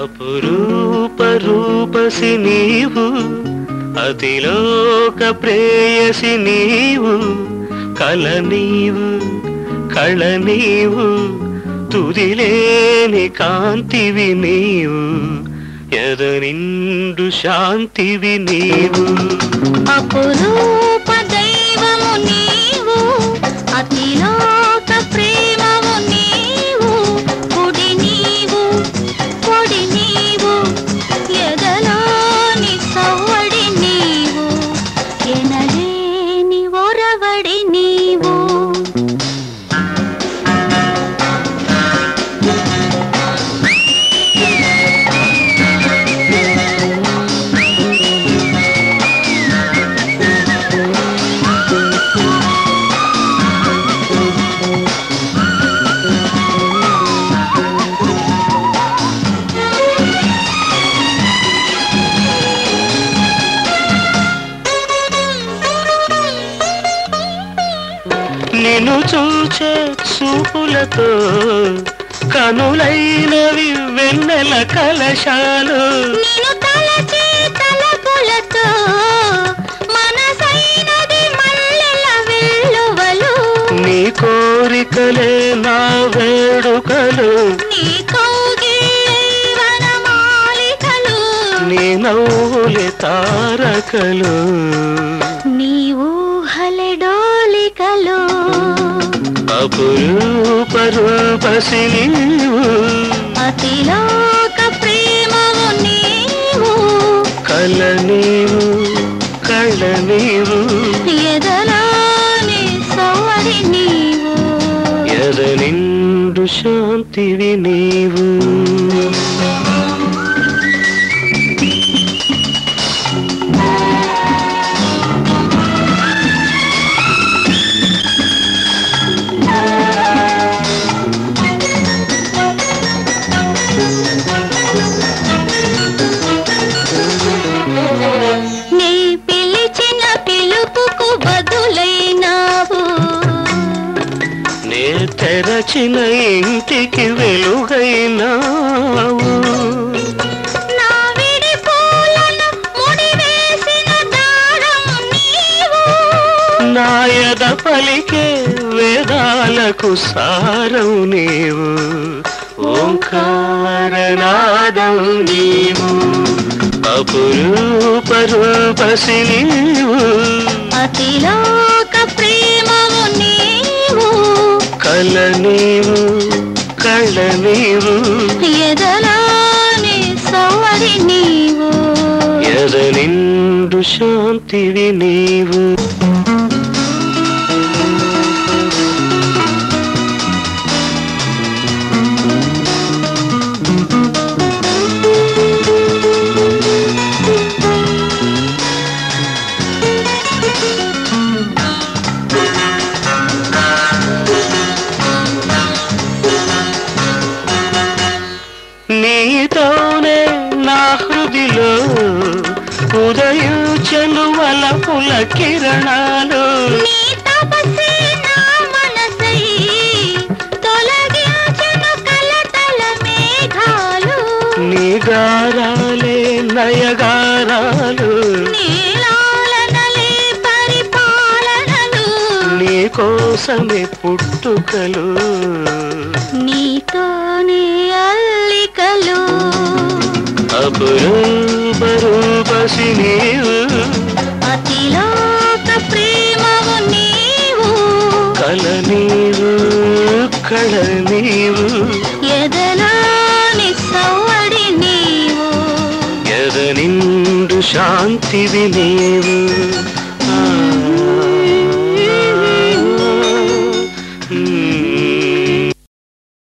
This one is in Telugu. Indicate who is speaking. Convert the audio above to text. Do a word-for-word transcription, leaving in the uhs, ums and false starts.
Speaker 1: అపురూప రూపసి నీవు, అతిలోక ప్రేయసి నీవు, కల నీవు కళ నీవు, తుదిలేని కాంతివి నీవు, ఎదనిండు శాంతివి నీవు.
Speaker 2: అపురూప దైవము నీవు, అతిలోక ప్రేమము నీవు, గుడి నీవు కొడి నీవు, ఎదలోని సవ్వడి నీవు, ఎనలేని ఒరవడి నీవు.
Speaker 1: నిన్ను చూచే చూపులతో కనులైనవి వెన్నెల కలశాలు,
Speaker 2: నిన్ను తలచే తలపులతో మనసైనది మల్లెల వెల్లువలు,
Speaker 1: నీ కోరికలే నా వేడుకలు,
Speaker 2: నీ కౌగిళ్ళే వనమాలికలు,
Speaker 1: నీ నవ్వులే తారకలు,
Speaker 2: నీ ఊహలే డోలికలు.
Speaker 1: అపురూప రూపసి నీవు,
Speaker 2: అతిలోక ప్రేమము నీవు,
Speaker 1: కల నీవు కళ నీవు,
Speaker 2: ఎదలోని సవ్వడి నీవు,
Speaker 1: ఎదనిండు శాంతివి నీవు.
Speaker 2: నీ పిలిచిన పిలుపుకు బదులైనావు,
Speaker 1: నే తెరచిన ఇంటికి వెలుగైనావు,
Speaker 2: నా విడి పూలను ముడివేసిన దారం నీవు,
Speaker 1: నా ఎద పలికే వేదాలకు సారం నీవు, ఓంకారనాదం నీవు. అపురూప రూపసి నీవు,
Speaker 2: అతిలోక ప్రేమము నీవు,
Speaker 1: కల నీవు కళ నీవు,
Speaker 2: ఎదలోని సవ్వడి నీవు,
Speaker 1: ఎదనిండు శాంతివి నీవు. నీతోనే నా హృదిలో ఉదయించను వలపుల కిరణాలు,
Speaker 2: నీ తపస్సే నా మనసై తొలగించును కలతల మేఘాలు,
Speaker 1: నీ గారాలే నయగారాలు,
Speaker 2: నీ లాలనలే పరిపాలనలు,
Speaker 1: నీ కోసమే పుట్టుకలు,
Speaker 2: నీతోనే అల్లికలు.
Speaker 1: అపురూప రూపసి నీవు,
Speaker 2: అతిలోక ప్రేమము నీవు,
Speaker 1: కల నీవు కళ నీవు,
Speaker 2: ఎదలోని సవ్వడి నీవు,
Speaker 1: ఎదనిండు శాంతివి నీవు. ఆ